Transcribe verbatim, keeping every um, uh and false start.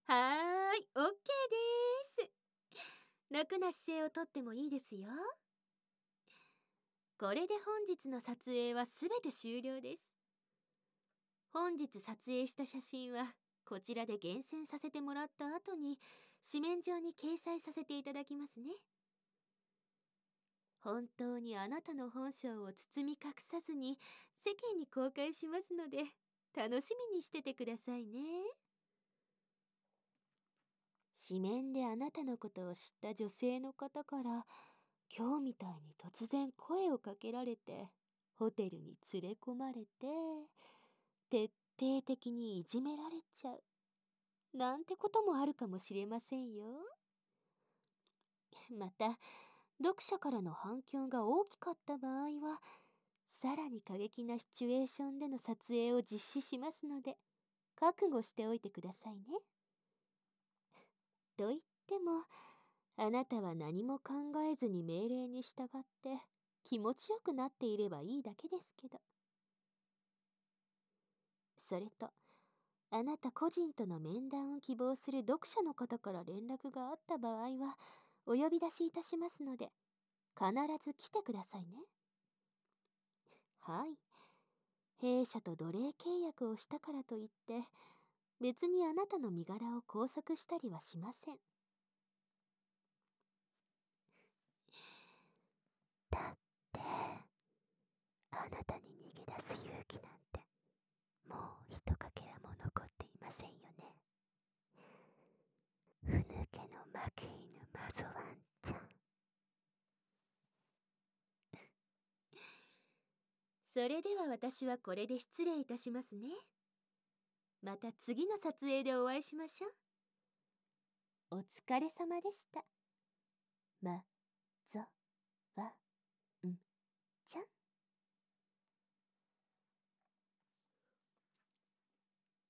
はーい、オッケーです。楽な姿勢をとってもいいですよ。これで本日の撮影はすべて終了です。本日撮影した写真はこちらで厳選させてもらった後に紙面上に掲載させていただきますね。本当にあなたの本性を包み隠さずに世間に公開しますので、楽しみにしててくださいね。紙面であなたのことを知った女性の方から今日みたいに突然声をかけられてホテルに連れ込まれて徹底的にいじめられちゃうなんてこともあるかもしれませんよ。また読者からの反響が大きかった場合はさらに過激なシチュエーションでの撮影を実施しますので覚悟しておいてくださいね。と言ってもあなたは何も考えずに命令に従って気持ちよくなっていればいいだけですけど。それとあなた個人との面談を希望する読者の方から連絡があった場合はお呼び出しいたしますので必ず来てくださいね。はい。弊社と奴隷契約をしたからといって別にあなたの身柄を拘束したりはしません。だってあなたに逃げ出す勇気なんてもうひとかけらも残っていませんよね。ふぬけの負け犬マゾワンちゃん。それでは私はこれで失礼いたしますね。また次の撮影でお会いしましょう。お疲れ様でした。ま